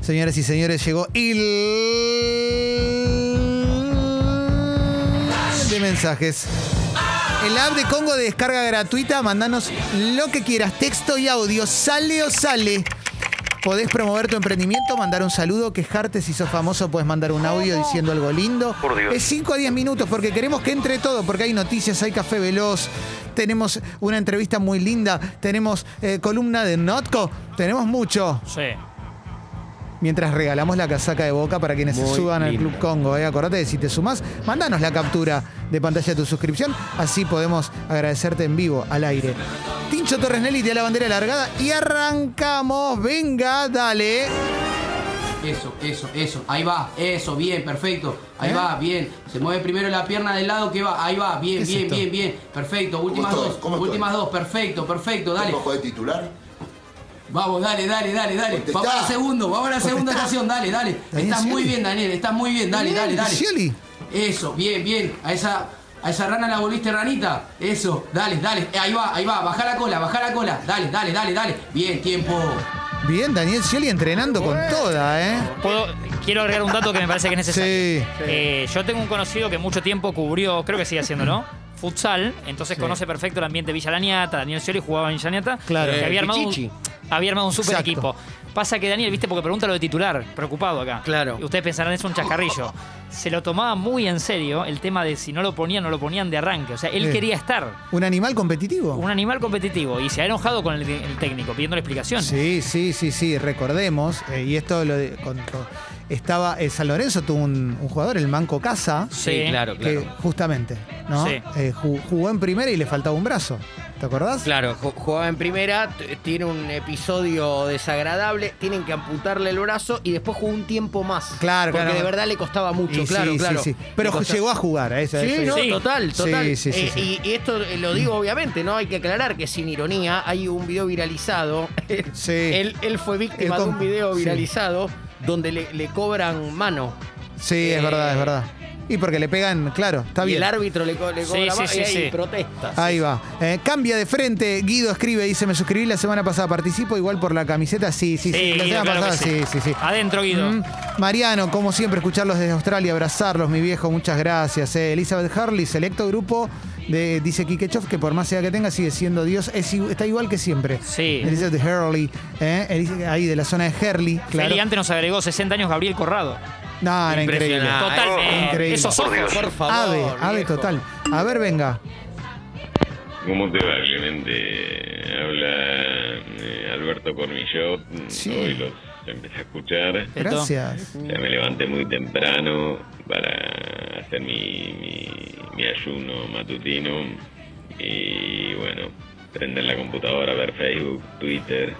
Señoras y señores, llegó el de mensajes. El app de Congo de descarga gratuita, mandanos lo que quieras, texto y audio, sale o sale. Podés promover tu emprendimiento, mandar un saludo, quejarte, si sos famoso podés mandar un audio diciendo algo lindo. Por Dios. Es 5 a 10 minutos porque queremos que entre todo, porque hay noticias, hay café veloz, tenemos una entrevista muy linda, tenemos columna de Notco, tenemos mucho. Sí. Mientras regalamos la casaca de Boca para quienes se suban al Club Congo. Acordate de si te sumás, mandanos la captura de pantalla de tu suscripción. Así podemos agradecerte en vivo, al aire. Tincho Torres Nelly te da la bandera largada y arrancamos. Venga, dale. Eso. Ahí va. Eso, bien, perfecto. Ahí va, bien. Se mueve primero la pierna del lado que va. Ahí va, bien. Perfecto. Últimas dos. Perfecto. Dale. ¿Cómo juega titular? Vamos, dale. Vamos a la segunda estación, dale. Estás muy bien, Daniel, dale. Scioli. Eso, bien. A esa rana la volviste ranita. Eso, dale. Ahí va. Baja la cola. Dale. Bien, tiempo. Bien, Daniel Scioli entrenando con toda, Quiero agregar un dato que me parece que es necesario. Sí. Yo tengo un conocido que mucho tiempo cubrió, creo que sigue haciéndolo, futsal, entonces conoce perfecto el ambiente de Villa Laniata. Daniel Scioli jugaba en Villa Laniata. Claro. Que había armado un super Exacto. equipo. Pasa que Daniel, viste, porque pregunta lo de titular, preocupado acá. Claro. Y ustedes pensarán, es un chascarrillo. Se lo tomaba muy en serio el tema de si no lo ponían de arranque. O sea, él quería estar. ¿Un animal competitivo? Un animal competitivo. Y se ha enojado con el técnico pidiéndole explicación. Sí. Recordemos, y esto estaba San Lorenzo tuvo un jugador, el Manco Casa, Sí, claro. que justamente, ¿no? Sí. Jugó en primera y le faltaba un brazo. ¿Te acordás? Claro, jugaba en primera, tiene un episodio desagradable, tienen que amputarle el brazo y después jugó un tiempo más. Claro, porque claro. de verdad le costaba mucho, Y claro. Sí. Pero llegó a jugar a eso. Sí, no, Sí. total. Sí. Y esto lo digo obviamente, ¿no? Hay que aclarar que sin ironía hay un video viralizado. Sí. Él fue víctima de un video viralizado donde le cobran mano. Sí, es verdad. Y porque le pegan, claro, está Y bien. el árbitro le cobra mano y ahí sí. protesta. Ahí va. Cambia de frente. Guido escribe, dice, me suscribí la semana pasada. ¿Participo igual por la camiseta? Sí. La Guido, semana claro pasada, que sí. Adentro, Guido. Mariano, como siempre, escucharlos desde Australia, abrazarlos, mi viejo, muchas gracias. Elizabeth Harley, selecto grupo dice Kike Choff, que por más edad que tenga sigue siendo Dios, está igual que siempre. Sí. Elizabeth Hurley, ahí de la zona de Hurley. Claro. Feli antes nos agregó 60 años Gabriel Corrado. No, era increíble. Impresionante. Totalmente. increíble. Esos ojos. Por favor. Ave viejo. total. A ver, venga. ¿Cómo te va, Clemente? Habla Alberto Cormillot. Sí. Hoy los empecé a escuchar. Gracias. Ya me levanté muy temprano para hacer mi ayuno matutino. Y bueno, prender la computadora, ver Facebook, Twitter.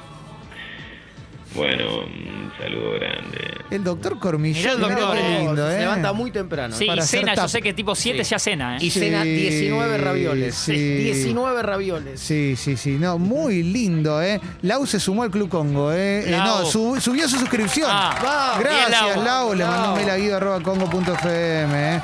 Bueno, un saludo grande. El doctor Cormillot. Mirá el doctor, qué lindo, Se levanta muy temprano. Sí, Para y cena, hacer yo sé que tipo 7 ya cena, Y Sí, cena 19 ravioles. sí. 19 ravioles. Sí. No, muy lindo, Lau se sumó al Club Congo, Lau. No, subió su suscripción. Ah, Gracias, bien, Lau. Le mandó un mail a guido@congo.fm,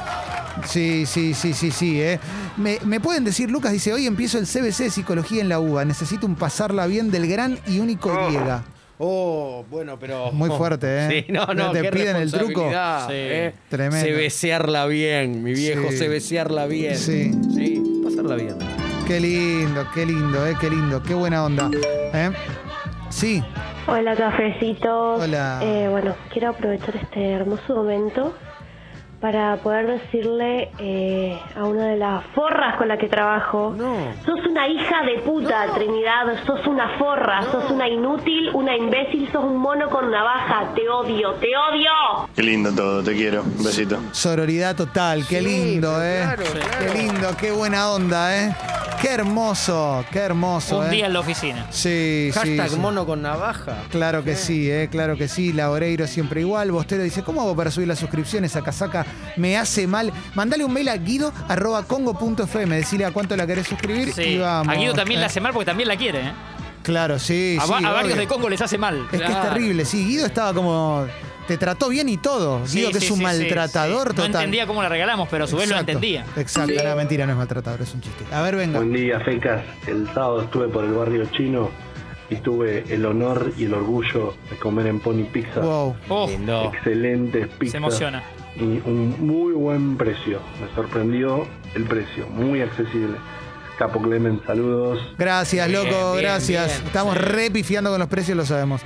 Sí. Me pueden decir, Lucas dice, hoy empiezo el CBC de Psicología en la UBA. Necesito un pasarla bien del gran y único Diega. Oh, bueno, pero... Muy fuerte, Sí, no, Te qué piden el truco. responsabilidad, Sí. Tremendo. Cebesearla bien, mi viejo, Sí. cebesearla bien. Sí. Sí, pasarla bien. Qué lindo, qué lindo. Qué buena onda. Sí. Hola, cafecitos. Hola. Bueno, quiero aprovechar este hermoso momento para poder decirle a una de las forras con la que trabajo: No. sos una hija de puta, Trinidad, sos una forra, sos una inútil, una imbécil, sos un mono con navaja, te odio. Qué lindo todo, te quiero. Un besito. Sororidad total, qué Sí, lindo, pero claro. Qué lindo, qué buena onda, Qué hermoso, Un día en la oficina. Sí, Hashtag sí. mono con navaja. Claro que sí, claro que sí. La Oreiro siempre igual. Bostero dice, ¿cómo hago para subir las suscripciones? A casaca me hace mal. Mandale un mail a guido@congo.fm. Decile a cuánto la querés suscribir Sí. y vamos. A Guido también le hace mal porque también la quiere, Claro, sí, A, sí. a varios obvio. de Congo les hace mal. Es que es terrible, sí. Guido estaba como... Te trató bien y todo. Sí, Guido que sí, es un sí, maltratador sí. total. No entendía cómo la regalamos, pero a su vez lo Exacto, entendía. Exacto, no, mentira, no es maltratador, es un chiste. A ver, venga. Buen día, fecas. El sábado estuve por el barrio chino y tuve el honor y el orgullo de comer en Pony Pizza. Wow. Lindo. Excelentes pizzas. Se emociona. Y un muy buen precio. Me sorprendió el precio, muy accesible. Capo Clemen, saludos. Gracias, Bien, loco, bien, gracias. bien. Estamos re pifiando con los precios, lo sabemos.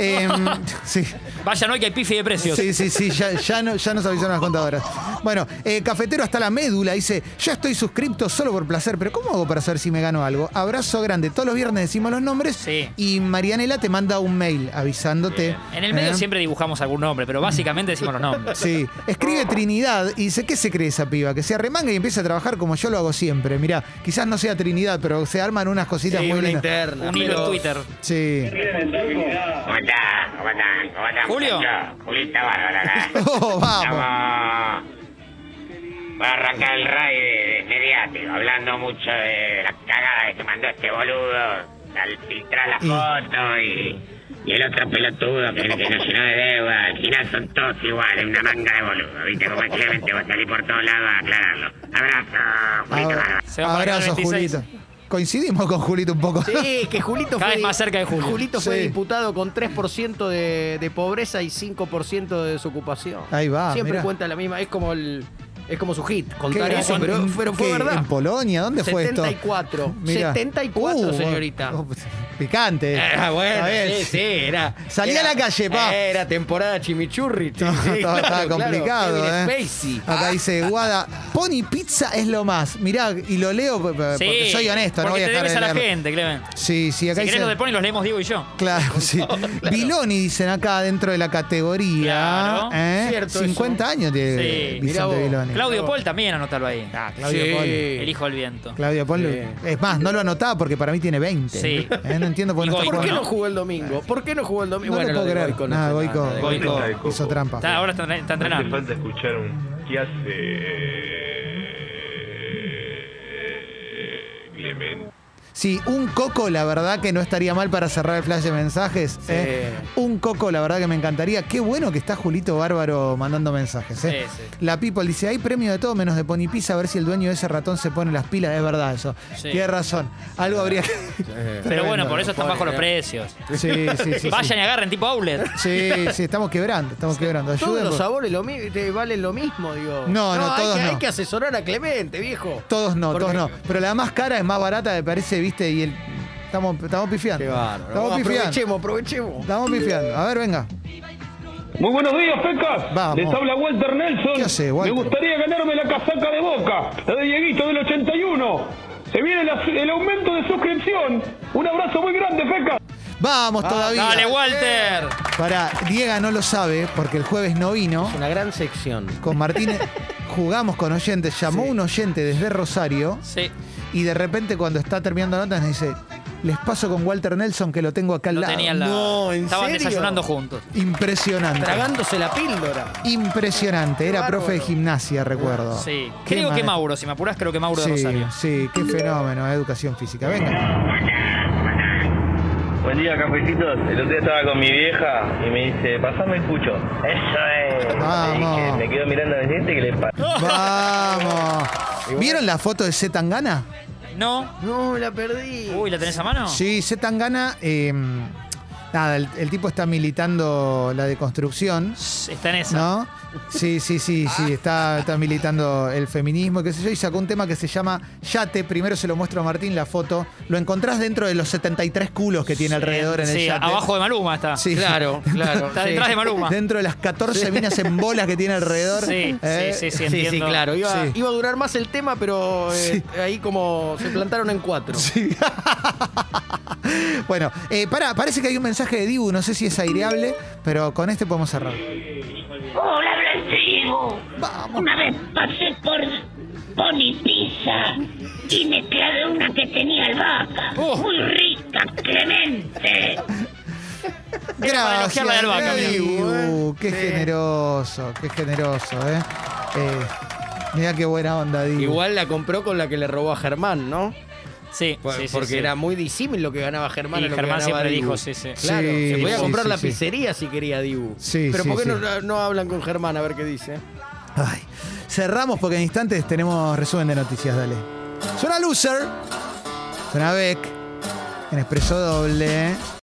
Sí. Vayan hoy que hay pifi de precios. Sí, ya nos avisaron las contadoras. Bueno, Cafetero hasta la médula dice, ya estoy suscripto solo por placer, pero ¿cómo hago para saber si me gano algo? Abrazo grande. Todos los viernes decimos los nombres Sí. y Marianela te manda un mail avisándote. En el medio siempre dibujamos algún nombre, pero básicamente decimos los nombres. Sí, escribe Trinidad y dice, ¿qué se cree esa piba? Que se arremanga y empieza a trabajar como yo lo hago siempre. Mirá, quizás no sea Trinidad, pero se arman unas cositas Sí, muy una lindas. interna. Un hilo en Twitter. Sí. ¿Cómo están? Julio. Julita Bárbara acá. Oh, vamos. Estamos para arrancar el raid mediático, hablando mucho de la cagada que se mandó este boludo al filtrar la foto y el otro pelotudo que nos llenó de deuda. Al final son todos iguales, una manga de boludo. ¿Viste cómo es Clemente? Va a salir por todos lados a aclararlo. Abrazo, Julito Bárbara. Se va a marcar el Abrazo, 26. Julito. Coincidimos con Julito un poco. Sí, que Julito Cada fue, vez más cerca de Julio. Julito fue Sí. diputado con 3% de pobreza y 5% de desocupación. Ahí va, Siempre mirá. cuenta la misma, es como su hit, ¿Qué contar era? eso, pero fue ¿Qué? verdad. ¿En Polonia? ¿Dónde fue esto? 74. Mirá. 74, señorita. Picante. Bueno, Está bien. sí, era. Salí a la calle, pa. Era temporada chimichurri. Sí, Estaba complicado, Kevin ¿eh? Spacey. Acá dice, Guada, Pony Pizza es lo más. Mirá, y lo leo porque soy honesto, no voy porque a te dejar debes de a la leerlo. gente, Clemen. Sí, acá Si querés dice. los de Pony los leemos Diego y yo. Claro, sí. Viloni dicen acá dentro de la categoría. Claro. ¿eh? Cierto 50 años tiene Sí. Mirá Vicente vos. Viloni. Claudio Paul también, anótalo ahí. Claudio Sí. Paul. El hijo del viento. Claudio Paul. Sí. Es más, no lo anotaba porque para mí tiene 20. Sí. No entiendo por qué no está Y Goico, ¿Por qué jugando. no jugó el domingo? ¿Por qué no jugó el domingo? No lo puedo de creer. Goico no Nada, sé Goico, nada de Goico. hizo trampa. Ahora está entrenando. falta escuchar ¿qué hace Clemente? Sí, un coco, la verdad que no estaría mal para cerrar el flash de mensajes. Sí. Un coco, la verdad que me encantaría. Qué bueno que está Julito Bárbaro mandando mensajes. Sí, sí. La People dice, hay premio de todo menos de Pony Pizza, a ver si el dueño de ese ratón se pone las pilas. Es verdad eso. Sí. Tiene razón. Algo habría que... Pero bueno, por eso están bajos los precios. Sí. Vayan y agarren tipo outlet. Sí, estamos quebrando. Todos Ayuden, los por- sabores valen lo mismo, digo. No, todos no. Hay que asesorar a Clemente, viejo. Todos no, Porque- todos no. Pero la más cara es más barata, me parece, viste, y el... Estamos pifiando. Qué bárbaro. Estamos pifiando. Aprovechemos. Estamos pifiando. A ver, venga. Muy buenos días, Pecas. Vamos. Les habla Walter Nelson. ¿Qué hace, Walter? Me gustaría ganarme la casaca de Boca, la de Dieguito del 81. Se viene el aumento de suscripción. Un abrazo muy grande, Pecas. Vamos todavía. Dale, Walter. Para, Diego no lo sabe porque el jueves no vino. Es una gran sección. Con Martínez jugamos con oyentes. Llamó un oyente desde Rosario Sí. y de repente cuando está terminando notas nos dice, les paso con Walter Nelson que lo tengo acá al Lo lado. tenía al lado. No, ¿en Estaban serio? desayunando juntos. Impresionante. Tragándose la píldora. Impresionante. Era Bárbaro. profe de gimnasia, recuerdo. Sí. Qué Creo que maestro. Mauro, si me apurás, creo que Mauro de Sí, Rosario. sí, qué fenómeno, educación física. Venga. Buen día, cafecitos. El otro día estaba con mi vieja y me dice, pasame escucho. Eso es. Vamos. Le dije, me quedo mirando a mi gente que le pasa. Vamos. ¿Vieron la foto de Zetangana? No. No, la perdí. Uy, ¿la tenés a mano? Sí, Zetangana. Nada, el tipo está militando la deconstrucción. Está en esa. ¿No? Sí, está militando el feminismo, qué sé yo, y sacó un tema que se llama Yate. Primero se lo muestro a Martín la foto. Lo encontrás dentro de los 73 culos que tiene alrededor en el Sí, yate. abajo de Maluma está. Sí. Claro. Está sí. detrás de Maluma. Dentro de las 14 minas en bolas que tiene alrededor. Sí, sí, Sí, entiendo. claro. Iba Sí. a durar más el tema, pero ahí como se plantaron en 4. Sí. Bueno, parece que hay un mensaje de Dibu, no sé si es aireable, pero con este podemos cerrar. Hola, Blanchigo. Vamos. Una vez pasé por Pony Pizza y me clavé una que tenía albahaca. Muy rica, Clemente. Gracias, elogiar la de albahaca, mirá. Dibu. Qué generoso, mirá qué buena onda, Dibu. Igual la compró con la que le robó a Germán, ¿no? Sí, Porque sí. era muy disímil lo que ganaba Germán Y a lo que Germán ganaba siempre Dibu. dijo, sí. Claro, Sí, se podía sí, comprar sí, la sí. pizzería si quería Dibu. Sí, Pero sí, ¿por qué sí. no hablan con Germán a ver qué dice? Ay, cerramos porque en instantes tenemos resumen de noticias, dale. Suena Loser, suena Beck, en Expreso Doble.